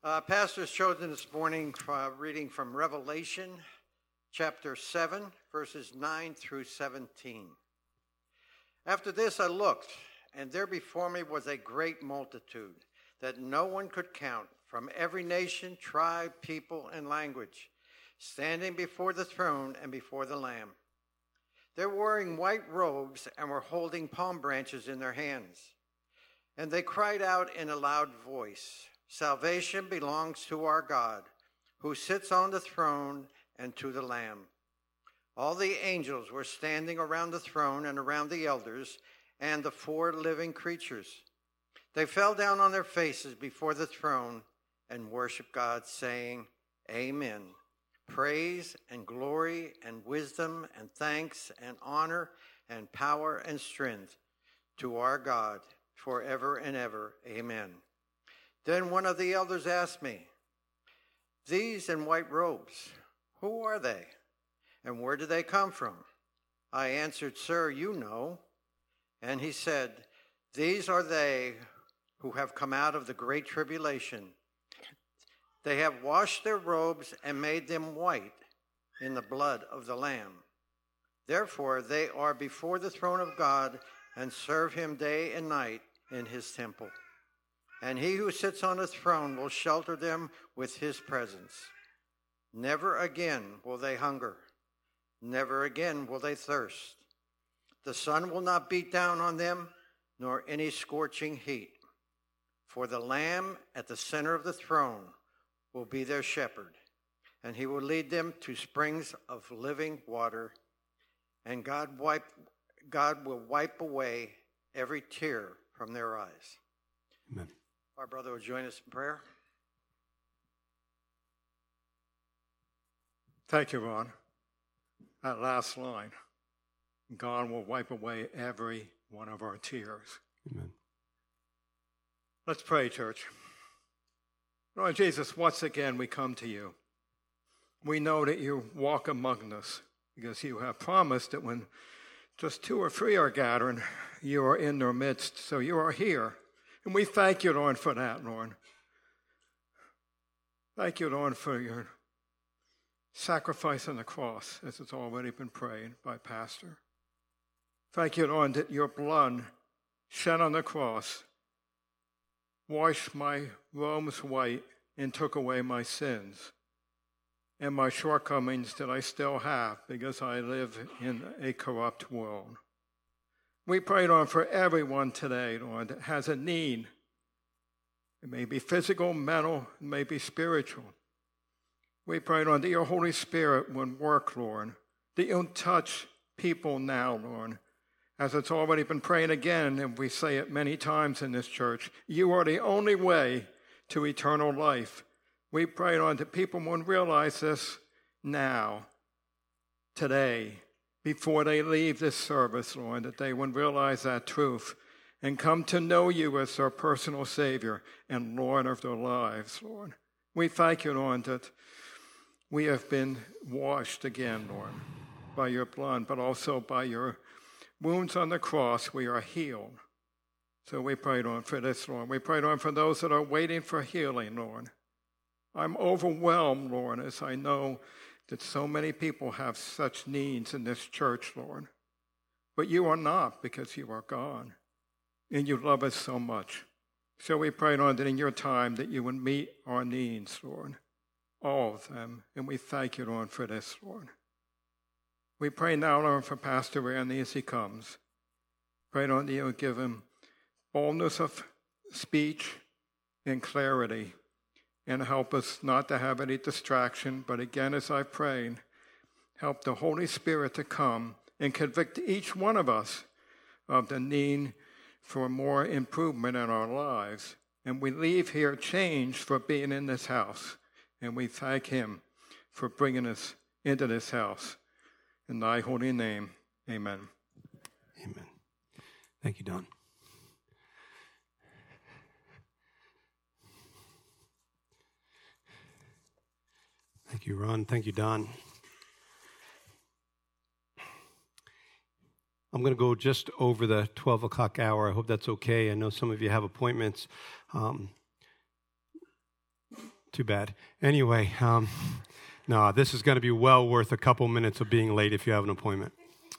Pastor's chosen this morning reading from Revelation chapter 7, verses 9 through 17. After this I looked, and there before me was a great multitude that no one could count, from every nation, tribe, people, and language, standing before the throne and before the Lamb. They were wearing white robes and were holding palm branches in their hands. And they cried out in a loud voice, "Salvation belongs to our God, who sits on the throne, and to the Lamb." All the angels were standing around the throne and around the elders and the four living creatures. They fell down on their faces before the throne and worshiped God, saying, "Amen. Praise and glory and wisdom and thanks and honor and power and strength to our God forever and ever. Amen." Then one of the elders asked me, "These in white robes, who are they? And where do they come from?" I answered, "Sir, you know." And he said, "These are they who have come out of the great tribulation. They have washed their robes and made them white in the blood of the Lamb. Therefore they are before the throne of God and serve him day and night in his temple. And he who sits on the throne will shelter them with his presence. Never again will they hunger. Never again will they thirst. The sun will not beat down on them, nor any scorching heat. For the Lamb at the center of the throne will be their shepherd, and he will lead them to springs of living water, and God will wipe away every tear from their eyes." Amen. Our brother will join us in prayer. Thank you, Ron. That last line, God will wipe away every one of our tears. Amen. Let's pray, church. Lord Jesus, once again we come to you. We know that you walk among us because you have promised that when just two or three are gathering, you are in their midst. So you are here. And we thank you, Lord, for that, Lord. Thank you, Lord, for your sacrifice on the cross, as it's already been prayed by Pastor. Thank you, Lord, that your blood shed on the cross washed my robes white and took away my sins and my shortcomings that I still have because I live in a corrupt world. We pray, Lord, for everyone today, Lord, that has a need. It may be physical, mental, it may be spiritual. We pray, Lord, that your Holy Spirit would work, Lord, that you'll touch people now, Lord. As it's already been praying again, and we say it many times in this church, you are the only way to eternal life. We pray, Lord, that people would realize this now, today, before they leave this service, Lord, that they would realize that truth and come to know you as their personal Savior and Lord of their lives, Lord. We thank you, Lord, that we have been washed again, Lord, by your blood, but also by your wounds on the cross, we are healed. So we pray, Lord, for this, Lord. We pray, Lord, for those that are waiting for healing, Lord. I'm overwhelmed, Lord, as I know that so many people have such needs in this church, Lord. But you are not, because you are God, and you love us so much. So we pray, Lord, that in your time that you would meet our needs, Lord, all of them. And we thank you, Lord, for this, Lord. We pray now, Lord, for Pastor Randy as he comes. Pray, Lord, that you would give him boldness of speech and clarity, and help us not to have any distraction. But again, as I prayed, help the Holy Spirit to come and convict each one of us of the need for more improvement in our lives. And we leave here changed for being in this house. And we thank him for bringing us into this house. In thy holy name, amen. Amen. Thank you, Don. Thank you, Ron. Thank you, Don. I'm going to go just over the 12 o'clock hour. I hope that's okay. I know some of you have appointments. Too bad. Anyway, no, this is going to be well worth a couple minutes of being late if you have an appointment.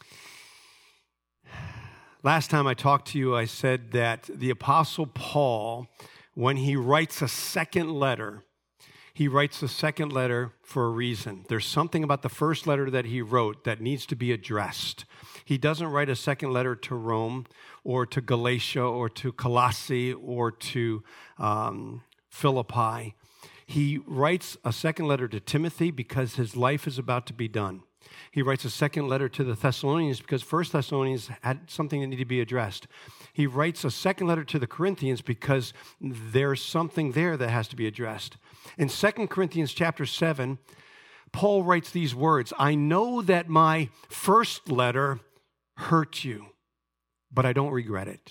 Last time I talked to you, I said that the Apostle Paul, when he writes a second letter, he writes the second letter for a reason. There's something about the first letter that he wrote that needs to be addressed. He doesn't write a second letter to Rome or to Galatia or to Colossae or to Philippi. He writes a second letter to Timothy because his life is about to be done. He writes a second letter to the Thessalonians because First Thessalonians had something that needed to be addressed. He writes a second letter to the Corinthians because there's something there that has to be addressed. In 2 Corinthians chapter 7, Paul writes these words, "I know that my first letter hurt you, but I don't regret it.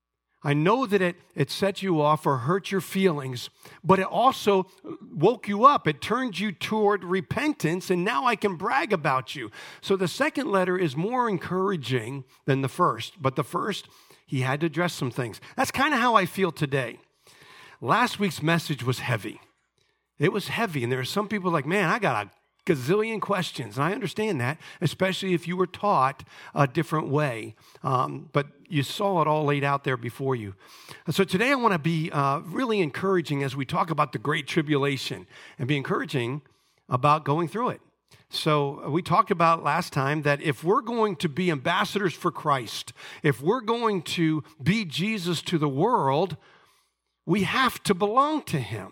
I know that it set you off or hurt your feelings, but it also woke you up. It turned you toward repentance, and now I can brag about you." So the second letter is more encouraging than the first, but the first, he had to address some things. That's kind of how I feel today. Last week's message was heavy. It was heavy, and there are some people like, man, I got a gazillion questions, and I understand that, especially if you were taught a different way. But you saw it all laid out there before you. So today I want to be really encouraging as we talk about the Great Tribulation and be encouraging about going through it. So we talked about last time that if we're going to be ambassadors for Christ, if we're going to be Jesus to the world, we have to belong to him.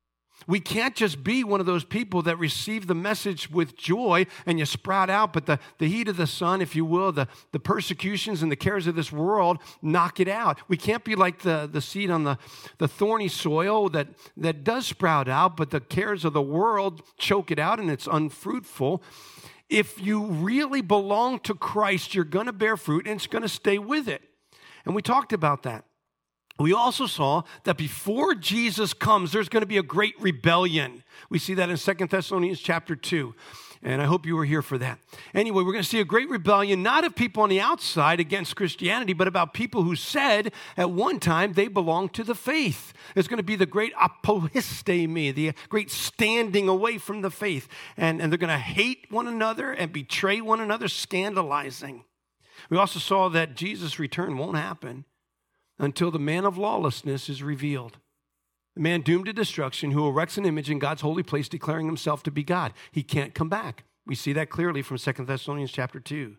We can't just be one of those people that receive the message with joy and you sprout out, but the heat of the sun, if you will, the persecutions and the cares of this world knock it out. We can't be like the seed on the thorny soil that does sprout out, but the cares of the world choke it out and it's unfruitful. If you really belong to Christ, you're going to bear fruit and it's going to stay with it. And we talked about that. We also saw that before Jesus comes, there's going to be a great rebellion. We see that in 2 Thessalonians chapter 2, and I hope you were here for that. Anyway, we're going to see a great rebellion, not of people on the outside against Christianity, but about people who said at one time they belonged to the faith. There's going to be the great apoistemi, the great standing away from the faith, and they're going to hate one another and betray one another, scandalizing. We also saw that Jesus' return won't happen until the man of lawlessness is revealed. The man doomed to destruction who erects an image in God's holy place declaring himself to be God. He can't come back. We see that clearly from 2 Thessalonians chapter 2.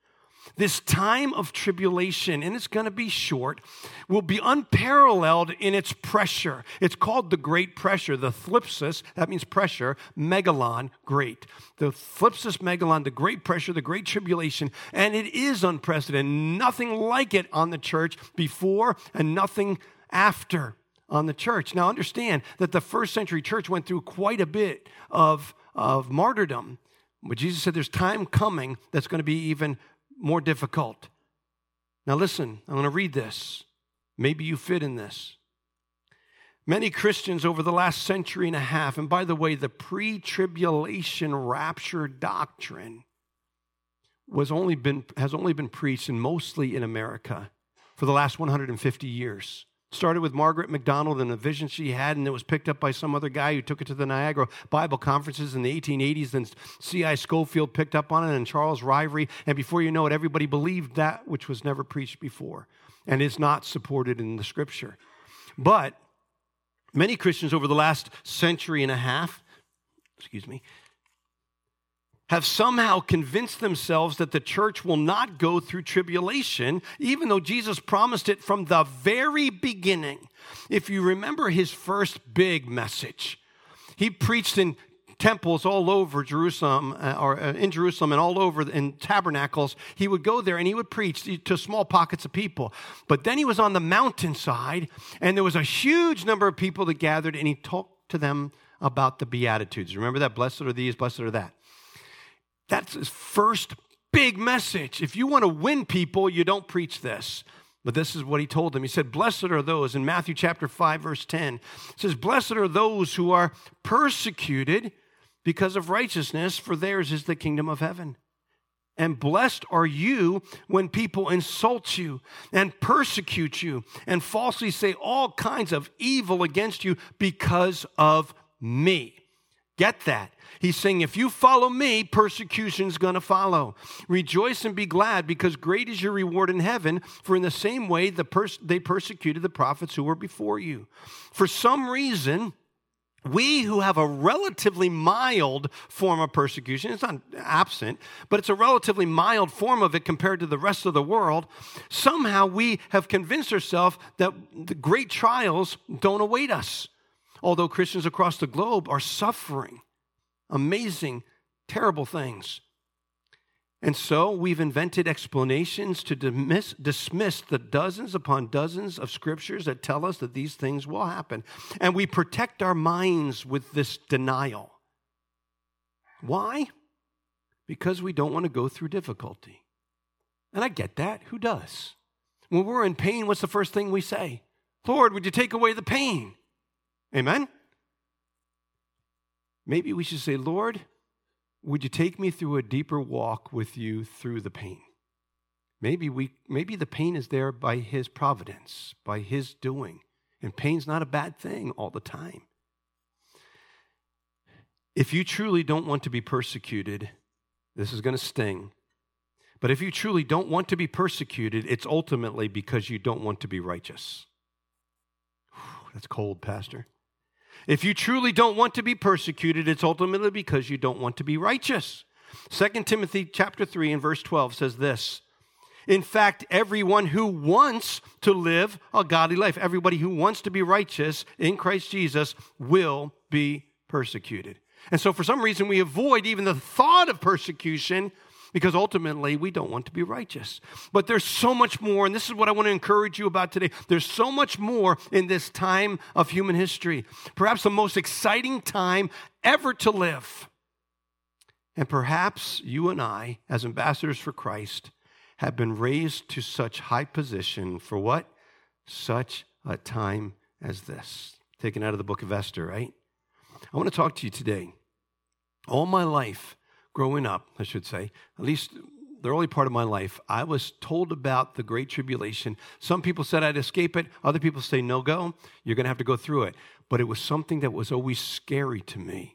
This time of tribulation, and it's going to be short, will be unparalleled in its pressure. It's called the Great Pressure. The thlipsis, that means pressure, megalon, great. The thlipsis megalon, the Great Pressure, the Great Tribulation, and it is unprecedented. Nothing like it on the church before and nothing after on the church. Now understand that the first century church went through quite a bit of martyrdom. But Jesus said there's time coming that's going to be even more difficult. Now listen, I'm going to read this. Maybe you fit in this. Many Christians over the last century and a half, and by the way, the pre-tribulation rapture doctrine has only been preached, and mostly in America, for the last 150 years. Started with Margaret MacDonald and a vision she had, and it was picked up by some other guy who took it to the Niagara Bible conferences in the 1880s. Then C.I. Schofield picked up on it, and Charles Rivery. And before you know it, everybody believed that which was never preached before and is not supported in the Scripture. But many Christians over the last century and a half, have somehow convinced themselves that the church will not go through tribulation, even though Jesus promised it from the very beginning. If you remember his first big message, he preached in temples all over Jerusalem, or in Jerusalem and all over in tabernacles. He would go there and he would preach to small pockets of people. But then he was on the mountainside, and there was a huge number of people that gathered, and he talked to them about the Beatitudes. Remember that? Blessed are these, blessed are that. That's his first big message. If you want to win people, you don't preach this. But this is what he told them. He said, blessed are those, in Matthew chapter 5, verse 10, it says, blessed are those who are persecuted because of righteousness, for theirs is the kingdom of heaven. And blessed are you when people insult you and persecute you and falsely say all kinds of evil against you because of me. Get that? He's saying, if you follow me, persecution's going to follow. Rejoice and be glad, because great is your reward in heaven, for in the same way they persecuted the prophets who were before you. For some reason, we who have a relatively mild form of persecution, it's not absent, but it's a relatively mild form of it compared to the rest of the world, somehow we have convinced ourselves that the great trials don't await us. Although Christians across the globe are suffering amazing, terrible things. And so we've invented explanations to dismiss the dozens upon dozens of scriptures that tell us that these things will happen. And we protect our minds with this denial. Why? Because we don't want to go through difficulty. And I get that. Who does? When we're in pain, what's the first thing we say? Lord, would you take away the pain? Amen? Maybe we should say, Lord, would you take me through a deeper walk with you through the pain? Maybe the pain is there by his providence, by his doing. And pain's not a bad thing all the time. If you truly don't want to be persecuted, this is going to sting. But if you truly don't want to be persecuted, it's ultimately because you don't want to be righteous. That's cold, Pastor. If you truly don't want to be persecuted, it's ultimately because you don't want to be righteous. 2 Timothy chapter 3 and verse 12 says this. In fact, everyone who wants to live a godly life, everybody who wants to be righteous in Christ Jesus will be persecuted. And so for some reason, we avoid even the thought of persecution because ultimately we don't want to be righteous. But there's so much more, and this is what I want to encourage you about today. There's so much more in this time of human history. Perhaps the most exciting time ever to live. And perhaps you and I, as ambassadors for Christ, have been raised to such high position for what? Such a time as this. Taken out of the book of Esther, right? I want to talk to you today. All my life, growing up, I should say, at least the early part of my life, I was told about the Great Tribulation. Some people said I'd escape it. Other people say, no go. You're going to have to go through it. But it was something that was always scary to me.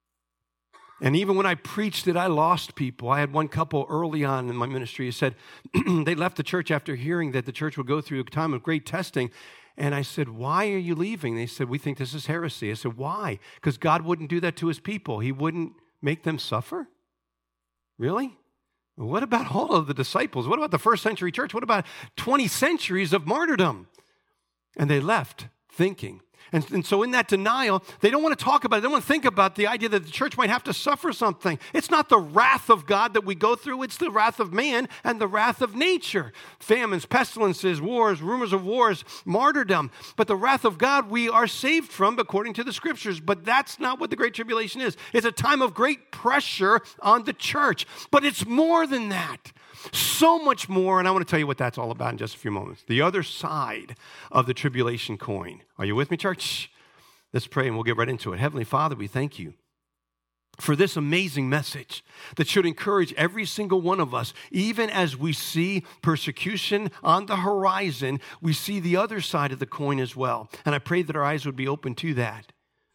And even when I preached it, I lost people. I had one couple early on in my ministry who said they left the church after hearing that the church would go through a time of great testing. And I said, why are you leaving? They said, we think this is heresy. I said, why? Because God wouldn't do that to his people. He wouldn't make them suffer? Really? What about all of the disciples? What about the first century church? What about 20 centuries of martyrdom? And they left thinking. And so in that denial, they don't want to talk about it. They don't want to think about the idea that the church might have to suffer something. It's not the wrath of God that we go through. It's the wrath of man and the wrath of nature. Famines, pestilences, wars, rumors of wars, martyrdom. But the wrath of God we are saved from according to the scriptures. But that's not what the Great Tribulation is. It's a time of great pressure on the church. But it's more than that. So much more, and I want to tell you what that's all about in just a few moments. The other side of the tribulation coin. Are you with me, church? Let's pray and we'll get right into it. Heavenly Father, we thank you for this amazing message that should encourage every single one of us. Even as we see persecution on the horizon, we see the other side of the coin as well. And I pray that our eyes would be open to that.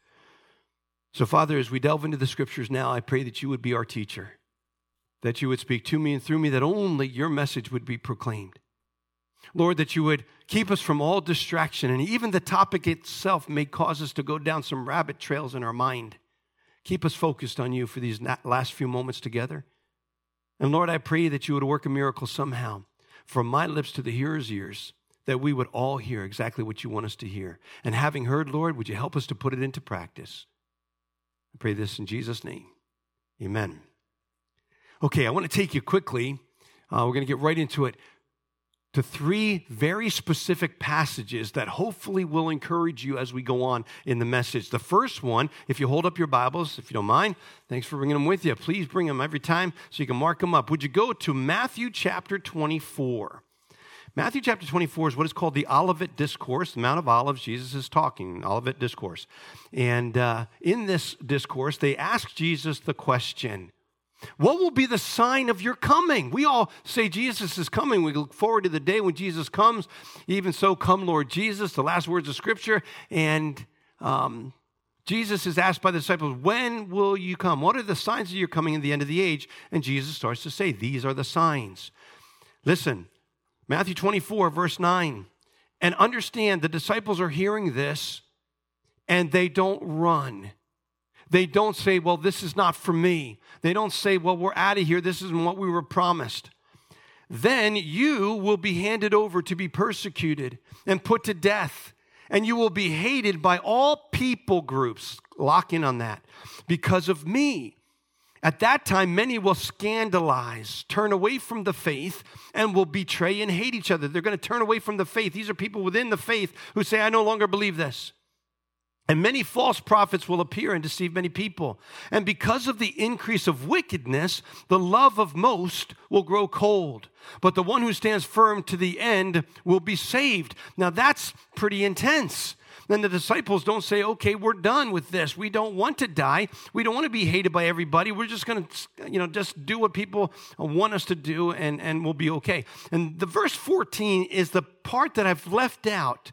So, Father, as we delve into the scriptures now, I pray that you would be our teacher. That you would speak to me and through me, that only your message would be proclaimed. Lord, that you would keep us from all distraction, and even the topic itself may cause us to go down some rabbit trails in our mind. Keep us focused on you for these last few moments together. And Lord, I pray that you would work a miracle somehow from my lips to the hearer's ears, that we would all hear exactly what you want us to hear. And having heard, Lord, would you help us to put it into practice? I pray this in Jesus' name. Amen. Okay, I want to take you quickly, we're going to get right into it, to three very specific passages that hopefully will encourage you as we go on in the message. The first one, if you hold up your Bibles, if you don't mind, thanks for bringing them with you. Please bring them every time so you can mark them up. Would you go to Matthew chapter 24? Matthew chapter 24 is what is called the Olivet Discourse, the Mount of Olives. Jesus is talking, Olivet Discourse. And in this discourse, they ask Jesus the question, what will be the sign of your coming? We all say Jesus is coming. We look forward to the day when Jesus comes. Even so, come Lord Jesus, the last words of Scripture. And Jesus is asked by the disciples, when will you come? What are the signs that you're coming in the end of the age? And Jesus starts to say, these are the signs. Listen, Matthew 24, verse 9. And understand, the disciples are hearing this, and they don't run. They don't say, well, this is not for me. They don't say, well, we're out of here. This isn't what we were promised. Then you will be handed over to be persecuted and put to death. And you will be hated by all people groups, lock in on that, because of me. At that time, many will scandalize, turn away from the faith, and will betray and hate each other. They're going to turn away from the faith. These are people within the faith who say, I no longer believe this. And many false prophets will appear and deceive many people. And because of the increase of wickedness, the love of most will grow cold. But the one who stands firm to the end will be saved. Now that's pretty intense. Then the disciples don't say, okay, we're done with this. We don't want to die. We don't want to be hated by everybody. We're just going to, just do what people want us to do and we'll be okay. And the verse 14 is the part that I've left out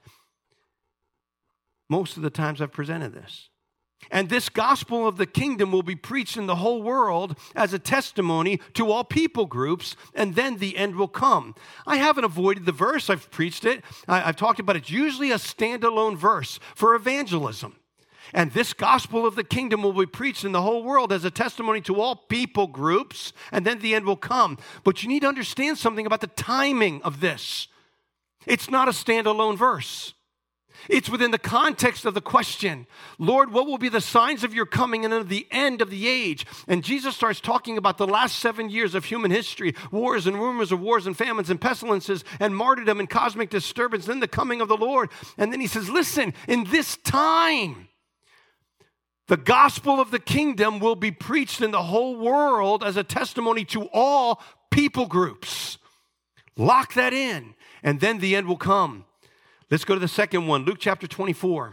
most of the times I've presented this. And this gospel of the kingdom will be preached in the whole world as a testimony to all people groups, and then the end will come. I haven't avoided the verse. I've preached it. I've talked about it. It's usually a standalone verse for evangelism. And this gospel of the kingdom will be preached in the whole world as a testimony to all people groups, and then the end will come. But you need to understand something about the timing of this. It's not a standalone verse. It's within the context of the question, Lord, what will be the signs of your coming and of the end of the age? And Jesus starts talking about the last 7 years of human history, wars and rumors of wars and famines and pestilences and martyrdom and cosmic disturbance, then the coming of the Lord. And then he says, listen, in this time, the gospel of the kingdom will be preached in the whole world as a testimony to all people groups. Lock that in, and then the end will come. Let's go to the second one, Luke chapter 24.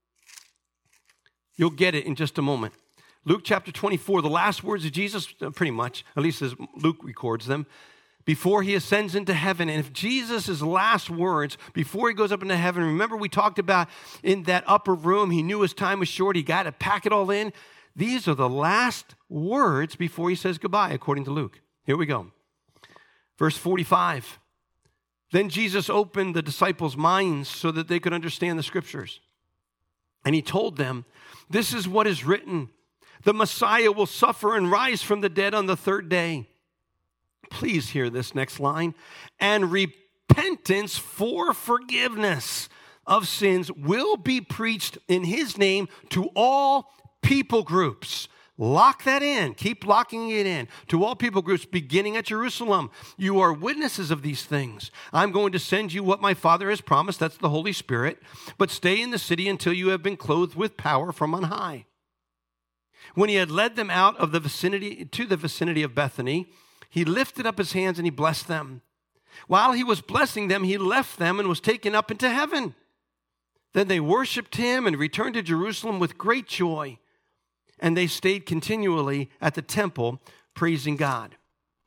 You'll get it in just a moment. Luke chapter 24, the last words of Jesus, pretty much, at least as Luke records them, before he ascends into heaven. And if Jesus' last words, before he goes up into heaven, remember we talked about in that upper room, he knew his time was short, he got to pack it all in. These are the last words before he says goodbye, according to Luke. Here we go. Verse 45. Then Jesus opened the disciples' minds so that they could understand the scriptures. And he told them, this is what is written. The Messiah will suffer and rise from the dead on the third day. Please hear this next line. And repentance for forgiveness of sins will be preached in his name to all people groups. Lock that in. Keep locking it in. To all people groups beginning at Jerusalem. You are witnesses of these things. I'm going to send you what my Father has promised. That's the Holy Spirit. But stay in the city until you have been clothed with power from on high. When he had led them out of the vicinity of Bethany, he lifted up his hands and he blessed them. While he was blessing them, he left them and was taken up into heaven. Then they worshiped him and returned to Jerusalem with great joy. And they stayed continually at the temple, praising God.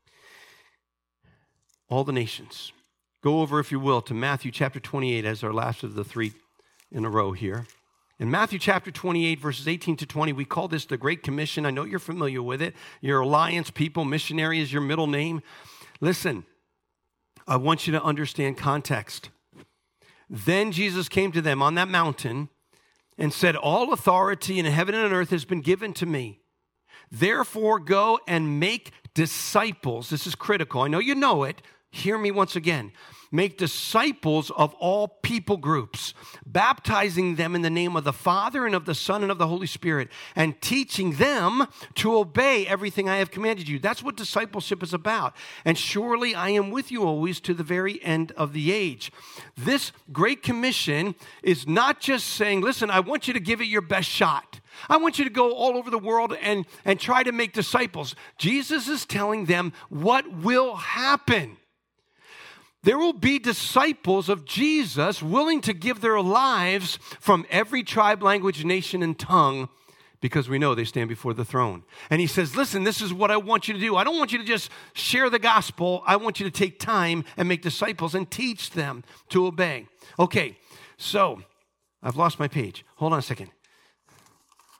All the nations. Go over, if you will, to Matthew chapter 28 as our last of the three in a row here. In Matthew chapter 28, verses 18 to 20, we call this the Great Commission. I know you're familiar with it. You're Alliance people. Missionary is your middle name. Listen, I want you to understand context. Then Jesus came to them on that mountain and said, all authority in heaven and on earth has been given to me. Therefore, go and make disciples. This is critical. I know you know it. Hear me once again. Make disciples of all people groups, baptizing them in the name of the Father and of the Son and of the Holy Spirit, and teaching them to obey everything I have commanded you. That's what discipleship is about. And surely I am with you always to the very end of the age. This Great Commission is not just saying, listen, I want you to give it your best shot. I want you to go all over the world and try to make disciples. Jesus is telling them what will happen. There will be disciples of Jesus willing to give their lives from every tribe, language, nation, and tongue because we know they stand before the throne. And he says, listen, this is what I want you to do. I don't want you to just share the gospel. I want you to take time and make disciples and teach them to obey. Okay, so I've lost my page. Hold on a second.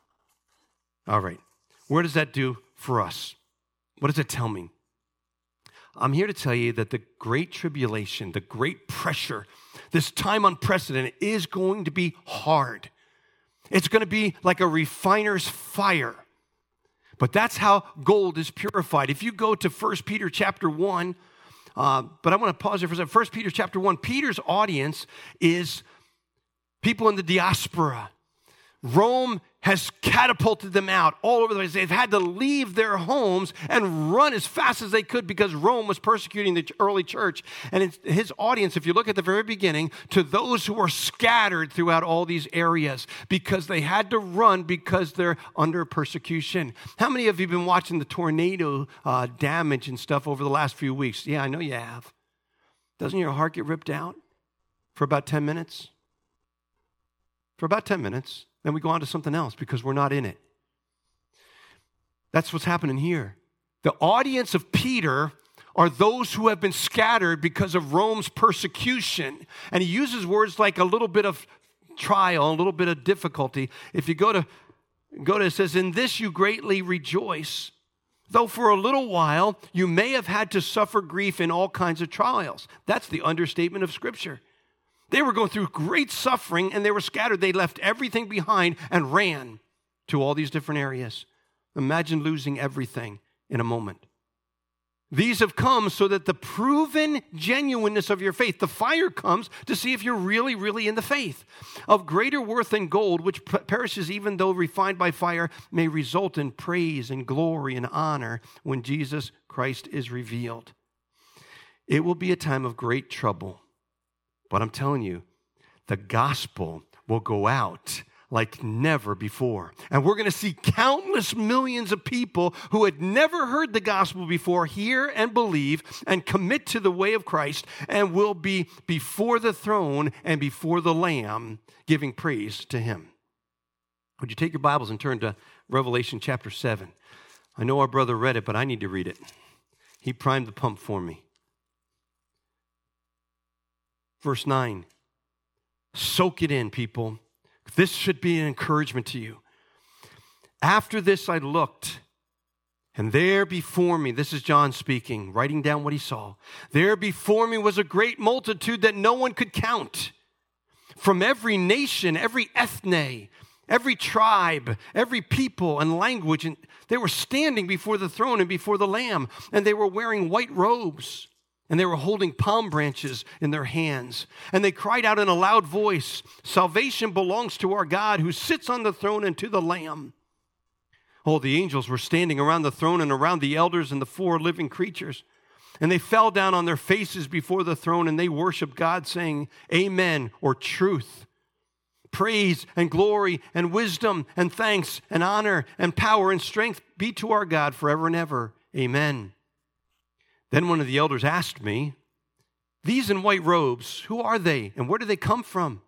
All right. What does that do for us? What does it tell me? I'm here to tell you that the great tribulation, the great pressure, this time unprecedented is going to be hard. It's going to be like a refiner's fire. But that's how gold is purified. If you go to 1 Peter chapter 1, but I want to pause there for a second. 1 Peter chapter 1, Peter's audience is people in the diaspora. Rome has catapulted them out all over the place. They've had to leave their homes and run as fast as they could because Rome was persecuting the early church. And his audience, if you look at the very beginning, to those who were scattered throughout all these areas because they had to run because they're under persecution. How many of you have been watching the tornado damage and stuff over the last few weeks? Yeah, I know you have. Doesn't your heart get ripped out for about 10 minutes? For about 10 minutes. Then we go on to something else because we're not in it. That's what's happening here. The audience of Peter are those who have been scattered because of Rome's persecution. And he uses words like a little bit of trial, a little bit of difficulty. If you go to it says, in this you greatly rejoice, though for a little while you may have had to suffer grief in all kinds of trials. That's the understatement of Scripture. They were going through great suffering and they were scattered. They left everything behind and ran to all these different areas. Imagine losing everything in a moment. These have come so that the proven genuineness of your faith, the fire comes to see if you're really, really in the faith. Of greater worth than gold, which perishes even though refined by fire, may result in praise and glory and honor when Jesus Christ is revealed. It will be a time of great trouble. But I'm telling you, the gospel will go out like never before. And we're going to see countless millions of people who had never heard the gospel before hear and believe and commit to the way of Christ and will be before the throne and before the Lamb giving praise to him. Would you take your Bibles and turn to Revelation chapter 7? I know our brother read it, but I need to read it. He primed the pump for me. Verse 9, soak it in, people. This should be an encouragement to you. After this I looked, and there before me, this is John speaking, writing down what he saw. There before me was a great multitude that no one could count. From every nation, every ethne, every tribe, every people and language. And they were standing before the throne and before the Lamb, and they were wearing white robes. And they were holding palm branches in their hands. And they cried out in a loud voice, salvation belongs to our God who sits on the throne and to the Lamb. All the angels were standing around the throne and around the elders and the four living creatures. And they fell down on their faces before the throne and they worshiped God, saying, Amen, or truth. Praise and glory and wisdom and thanks and honor and power and strength be to our God forever and ever. Amen. Then one of the elders asked me, these in white robes, who are they and where do they come from?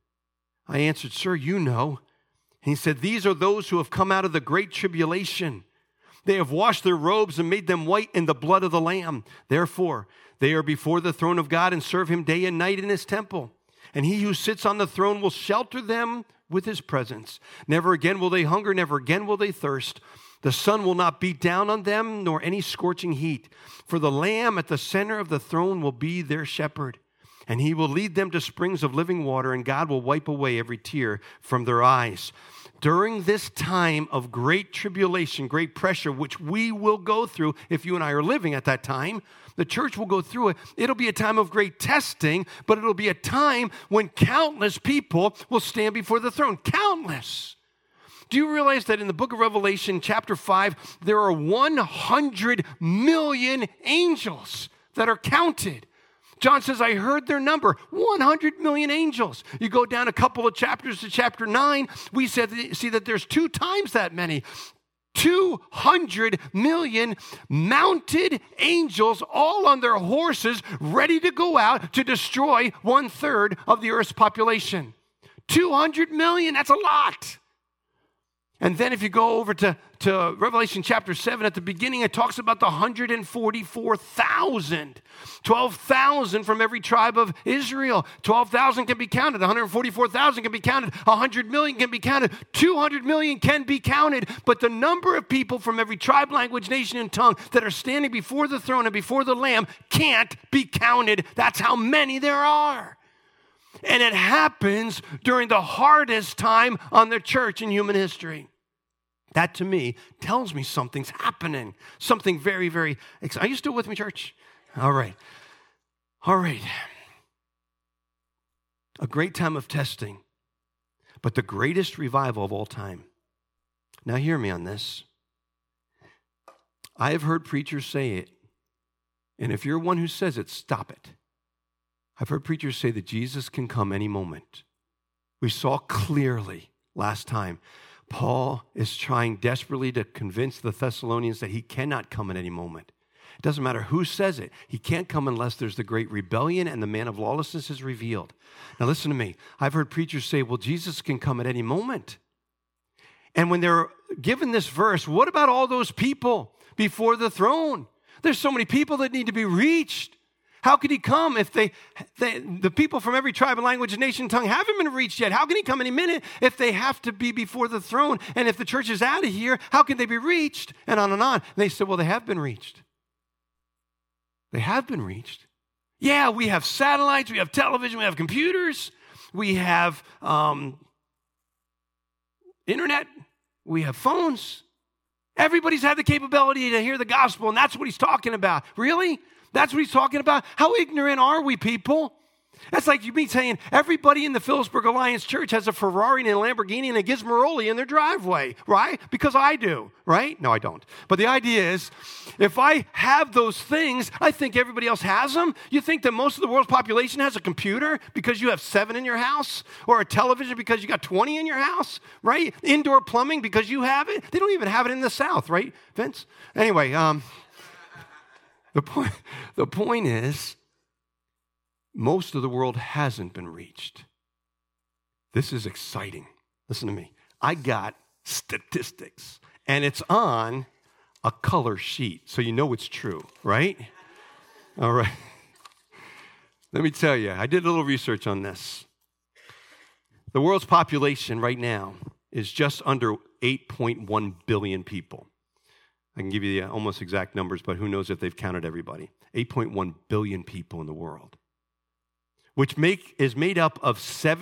I answered, sir, you know. And he said, these are those who have come out of the great tribulation. They have washed their robes and made them white in the blood of the Lamb. Therefore, they are before the throne of God and serve him day and night in his temple. And he who sits on the throne will shelter them with his presence. Never again will they hunger, never again will they thirst. The sun will not beat down on them, nor any scorching heat. For the Lamb at the center of the throne will be their shepherd. And he will lead them to springs of living water, and God will wipe away every tear from their eyes. During this time of great tribulation, great pressure, which we will go through if you and I are living at that time, the church will go through it. It'll be a time of great testing, but it'll be a time when countless people will stand before the throne. Countless. Do you realize that in the book of Revelation, chapter 5, there are 100 million angels that are counted? John says, I heard their number, 100 million angels. You go down a couple of chapters to chapter 9, we see that there's 2 times that many. 200 million mounted angels, all on their horses, ready to go out to destroy 1/3 of the earth's population. 200 million, that's a lot. And then if you go over to Revelation chapter 7, at the beginning, it talks about the 144,000. 12,000 from every tribe of Israel. 12,000 can be counted. 144,000 can be counted. 100 million can be counted. 200 million can be counted. But the number of people from every tribe, language, nation, and tongue that are standing before the throne and before the Lamb can't be counted. That's how many there are. And it happens during the hardest time on the church in human history. That, to me, tells me something's happening. Something very, very exciting. Are you still with me, church? All right. All right. A great time of testing, but the greatest revival of all time. Now, hear me on this. I have heard preachers say it, and if you're one who says it, stop it. I've heard preachers say that Jesus can come any moment. We saw clearly last time. Paul is trying desperately to convince the Thessalonians that he cannot come at any moment. It doesn't matter who says it. He can't come unless there's the great rebellion and the man of lawlessness is revealed. Now listen to me. I've heard preachers say, well, Jesus can come at any moment. And when they're given this verse, what about all those people before the throne? There's so many people that need to be reached. How could he come if the people from every tribe and language, nation, and tongue haven't been reached yet? How can he come any minute if they have to be before the throne? And if the church is out of here, how can they be reached? And on and on. And they said, well, they have been reached. They have been reached. Yeah, we have satellites, we have television, we have computers, we have internet, we have phones. Everybody's had the capability to hear the gospel, and that's what he's talking about. Really? That's what he's talking about? How ignorant are we, people? That's like you be saying everybody in the Phillipsburg Alliance Church has a Ferrari and a Lamborghini and a Gizmaroli in their driveway, right? Because I do, right? No, I don't. But the idea is, if I have those things, I think everybody else has them. You think that most of the world's population has a computer because you have 7 in your house? Or a television because you got 20 in your house, right? Indoor plumbing because you have it? They don't even have it in the South, right, Vince? Anyway, the point is, most of the world hasn't been reached. This is exciting. Listen to me. I got statistics, and it's on a color sheet, so you know it's true, right? All right. Let me tell you, I did a little research on this. The world's population right now is just under 8.1 billion people. I can give you the almost exact numbers, but who knows if they've counted everybody. 8.1 billion people in the world, which is made up of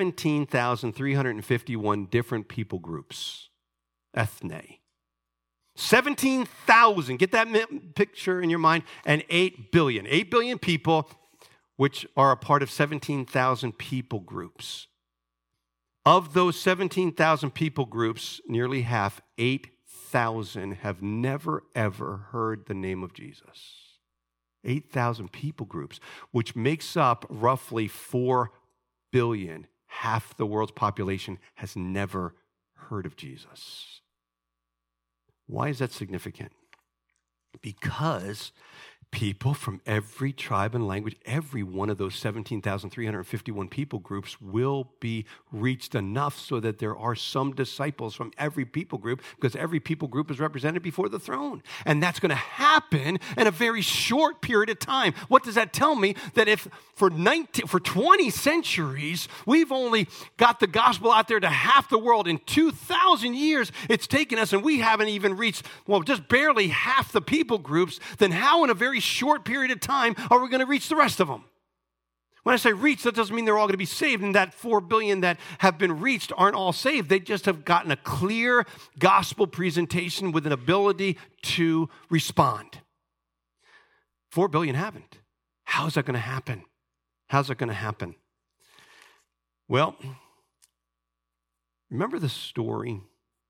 17,351 different people groups, ethne. 17,000, get that picture in your mind, and 8 billion. 8 billion people, which are a part of 17,000 people groups. Of those 17,000 people groups, nearly half, 8,000 have never, ever heard the name of Jesus. 8,000 people groups, which makes up roughly 4 billion. Half the world's population has never heard of Jesus. Why is that significant? Because people from every tribe and language, every one of those 17,351 people groups will be reached enough so that there are some disciples from every people group, because every people group is represented before the throne. And that's going to happen in a very short period of time. What does that tell me? That if for 20 centuries, we've only got the gospel out there to half the world, in 2,000 years it's taken us, and we haven't even reached, well, just barely half the people groups, then how in a very short period of time are we going to reach the rest of them? When I say reach, that doesn't mean they're all going to be saved, and that 4 billion that have been reached aren't all saved. They just have gotten a clear gospel presentation with an ability to respond. 4 billion haven't. How is that going to happen? How's that going to happen? Well, remember the story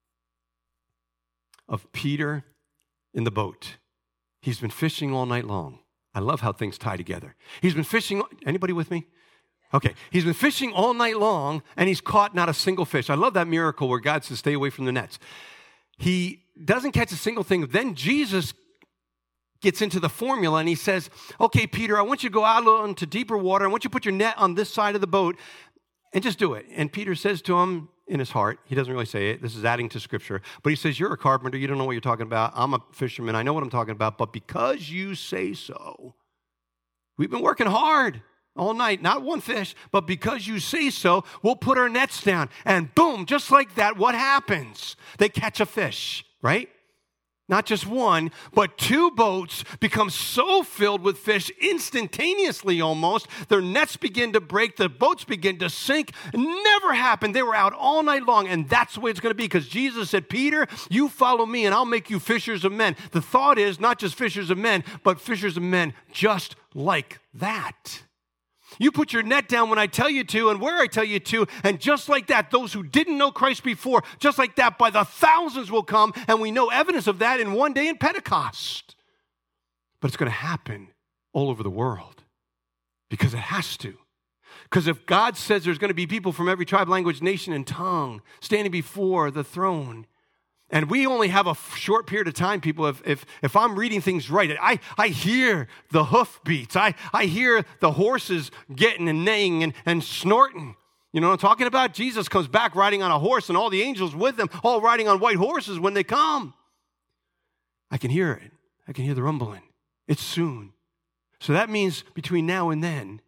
of Peter in the boat. He's been fishing all night long. I love how things tie together. He's been fishing. Anybody with me? Okay. He's been fishing all night long, and he's caught not a single fish. I love that miracle where God says, stay away from the nets. He doesn't catch a single thing. Then Jesus gets into the formula, and he says, okay, Peter, I want you to go out into deeper water. I want you to put your net on this side of the boat and just do it. And Peter says to him, in his heart. He doesn't really say it. This is adding to Scripture. But he says, you're a carpenter. You don't know what you're talking about. I'm a fisherman. I know what I'm talking about. But because you say so, we've been working hard all night, not one fish, but because you say so, we'll put our nets down. And boom, just like that, what happens? They catch a fish, right? Not just one, but 2 boats become so filled with fish instantaneously almost. Their nets begin to break. The boats begin to sink. It never happened. They were out all night long, and that's the way it's going to be because Jesus said, Peter, you follow me, and I'll make you fishers of men. The thought is not just fishers of men, but fishers of men just like that. You put your net down when I tell you to and where I tell you to, and just like that, those who didn't know Christ before, just like that, by the thousands will come, and we know evidence of that in one day in Pentecost. But it's going to happen all over the world because it has to. Because if God says there's going to be people from every tribe, language, nation, and tongue standing before the throne, and we only have a short period of time, people, if I'm reading things right, I hear the hoof beats. I hear the horses getting and neighing and snorting. You know what I'm talking about? Jesus comes back riding on a horse and all the angels with him, all riding on white horses when they come. I can hear it. I can hear the rumbling. It's soon. So that means between now and then,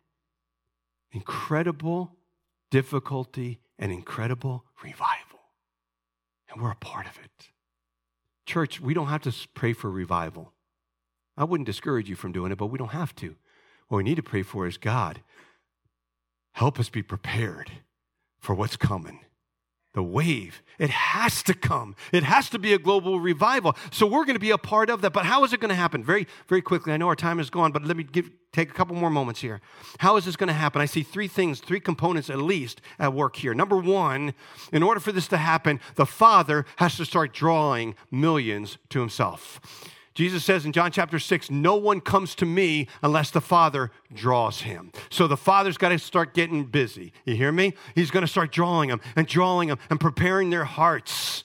incredible difficulty and incredible revival. And we're a part of it. Church, we don't have to pray for revival. I wouldn't discourage you from doing it, but we don't have to. What we need to pray for is, God, help us be prepared for what's coming. The wave, it has to come. It has to be a global revival. So we're going to be a part of that. But how is it going to happen? Very, very quickly. I know our time is gone, but let me take a couple more moments here. How is this going to happen? I see 3 things, 3 components at least at work here. Number 1, in order for this to happen, the Father has to start drawing millions to himself. Jesus says in John chapter 6, no one comes to me unless the Father draws him. So the Father's got to start getting busy. You hear me? He's going to start drawing them and preparing their hearts.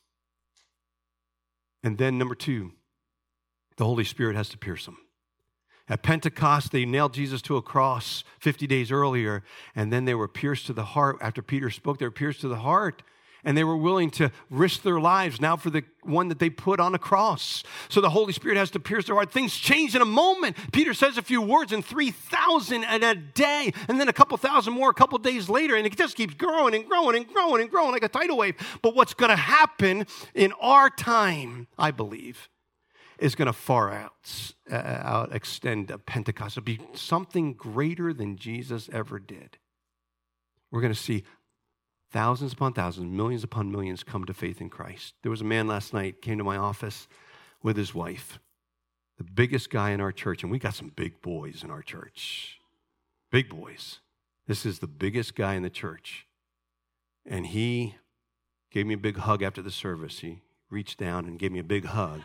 And then number 2, the Holy Spirit has to pierce them. At Pentecost, they nailed Jesus to a cross 50 days earlier, and then they were pierced to the heart. After Peter spoke, they were pierced to the heart. And they were willing to risk their lives now for the one that they put on a cross. So the Holy Spirit has to pierce their heart. Things change in a moment. Peter says a few words and 3,000 in a day. And then a couple thousand more a couple days later. And it just keeps growing and growing and growing and growing like a tidal wave. But what's going to happen in our time, I believe, is going to far extend Pentecost. It'll be something greater than Jesus ever did. We're going to see thousands upon thousands, millions upon millions come to faith in Christ. There was a man last night, came to my office with his wife, the biggest guy in our church, and we got some big boys in our church. Big boys. This is the biggest guy in the church. And he gave me a big hug after the service. He reached down and gave me a big hug.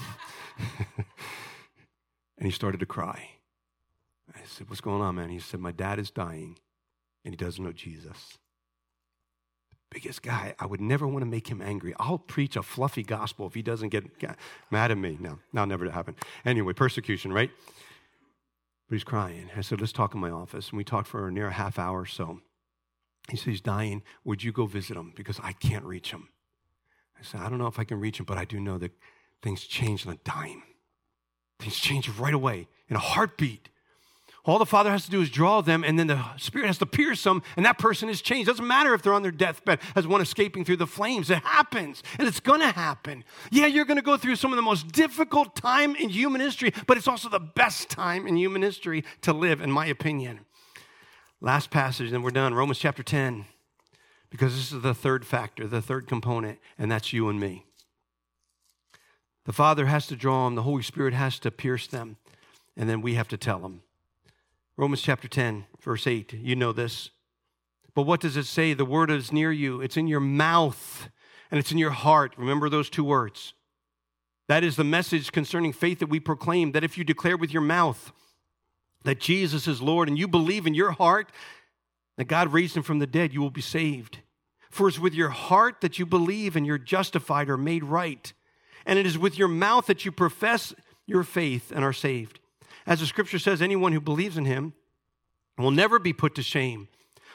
And he started to cry. I said, what's going on, man? He said, my dad is dying, and he doesn't know Jesus. Biggest guy, I would never want to make him angry. I'll preach a fluffy gospel if he doesn't get mad at me. No, that'll never happen. Anyway, persecution, right? But he's crying. I said, let's talk in my office. And we talked for near a half hour or so. He said, he's dying. Would you go visit him? Because I can't reach him. I said, I don't know if I can reach him, but I do know that things change on a dime. Things change right away in a heartbeat. All the Father has to do is draw them, and then the Spirit has to pierce them, and that person is changed. It doesn't matter if they're on their deathbed as one escaping through the flames. It happens, and it's going to happen. Yeah, you're going to go through some of the most difficult time in human history, but it's also the best time in human history to live, in my opinion. Last passage, and we're done. Romans chapter 10, because this is the third factor, the third component, and that's you and me. The Father has to draw them. The Holy Spirit has to pierce them, and then we have to tell them. Romans chapter 10, verse 8, you know this. But what does it say? The word is near you. It's in your mouth and it's in your heart. Remember those 2 words. That is the message concerning faith that we proclaim, that if you declare with your mouth that Jesus is Lord and you believe in your heart that God raised him from the dead, you will be saved. For it's with your heart that you believe and you're justified or made right. And it is with your mouth that you profess your faith and are saved. As the scripture says, anyone who believes in him will never be put to shame.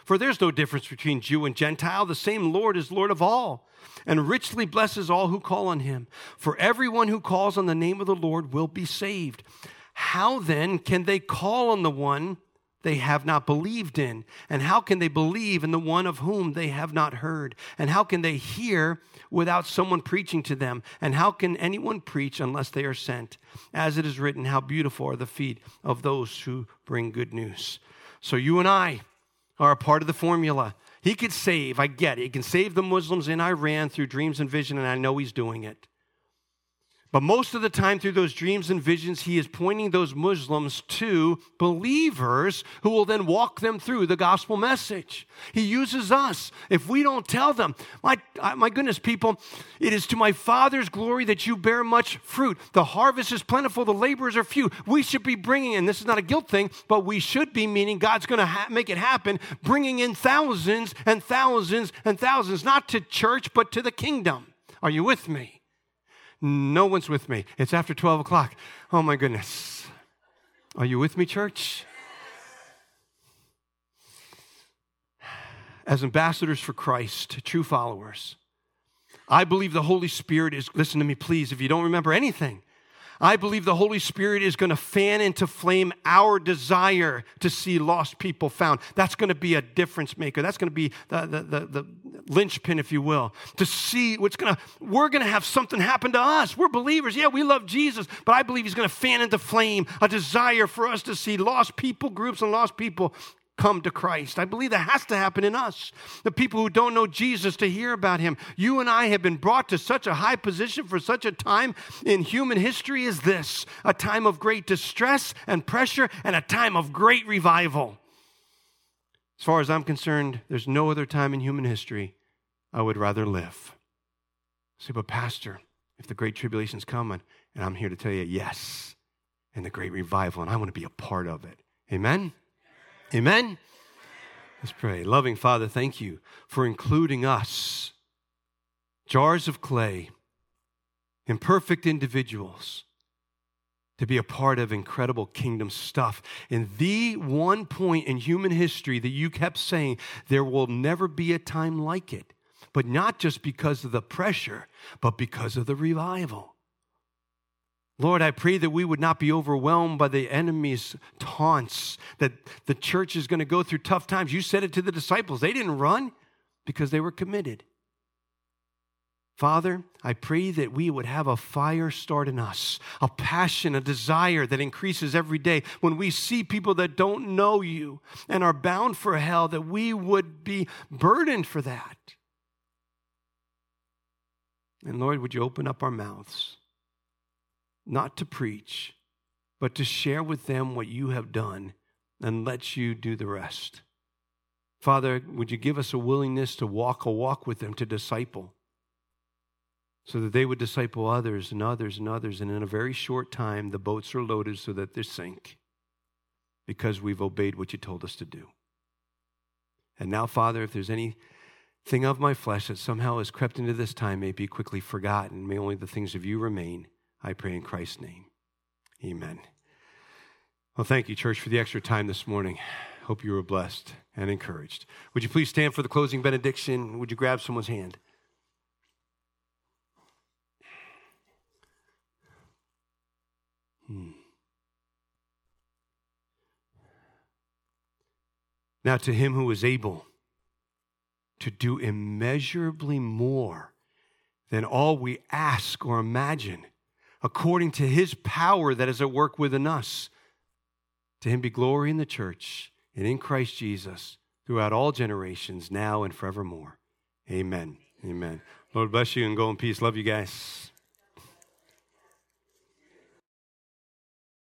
For there's no difference between Jew and Gentile. The same Lord is Lord of all, and richly blesses all who call on him. For everyone who calls on the name of the Lord will be saved. How then can they call on the one they have not believed in? And how can they believe in the one of whom they have not heard? And how can they hear without someone preaching to them? And how can anyone preach unless they are sent? As it is written, how beautiful are the feet of those who bring good news. So you and I are a part of the formula. He could save, I get it. He can save the Muslims in Iran through dreams and vision, and I know he's doing it. But most of the time through those dreams and visions, he is pointing those Muslims to believers who will then walk them through the gospel message. He uses us. If we don't tell them, my goodness, people, it is to my Father's glory that you bear much fruit. The harvest is plentiful, the laborers are few. We should be bringing in, this is not a guilt thing, but we should be, meaning God's going to make it happen, bringing in thousands and thousands and thousands, not to church, but to the kingdom. Are you with me? No one's with me. It's after 12 o'clock. Oh, my goodness. Are you with me, church? As ambassadors for Christ, true followers, I believe the Holy Spirit is, listen to me, please, if you don't remember anything, I believe the Holy Spirit is going to fan into flame our desire to see lost people found. That's going to be a difference maker. That's going to be the linchpin, if you will, to see we're going to have something happen to us. We're believers. Yeah, we love Jesus, but I believe he's going to fan into flame a desire for us to see lost people, groups and lost people come to Christ. I believe that has to happen in us. The people who don't know Jesus, to hear about him. You and I have been brought to such a high position for such a time in human history as this, a time of great distress and pressure and a time of great revival. As far as I'm concerned, there's no other time in human history I would rather live. Say, but Pastor, if the great tribulation's coming, and I'm here to tell you, yes, and the great revival, and I want to be a part of it. Amen? Amen? Let's pray. Loving Father, thank you for including us, jars of clay, imperfect individuals, to be a part of incredible kingdom stuff. And the one point in human history that you kept saying, there will never be a time like it. But not just because of the pressure, but because of the revival. Lord, I pray that we would not be overwhelmed by the enemy's taunts, that the church is going to go through tough times. You said it to the disciples. They didn't run because they were committed. Father, I pray that we would have a fire start in us, a passion, a desire that increases every day. When we see people that don't know you and are bound for hell, that we would be burdened for that. And Lord, would you open up our mouths? Not to preach, but to share with them what you have done and let you do the rest. Father, would you give us a willingness to walk a walk with them, to disciple, so that they would disciple others and others and others, and in a very short time, the boats are loaded so that they sink because we've obeyed what you told us to do. And now, Father, if there's anything of my flesh that somehow has crept into this time, may be quickly forgotten. May only the things of you remain. I pray in Christ's name. Amen. Well, thank you, church, for the extra time this morning. Hope you were blessed and encouraged. Would you please stand for the closing benediction? Would you grab someone's hand? Now to him who is able to do immeasurably more than all we ask or imagine, according to his power that is at work within us. To him be glory in the church and in Christ Jesus throughout all generations, now and forevermore. Amen. Amen. Lord bless you and go in peace. Love you guys.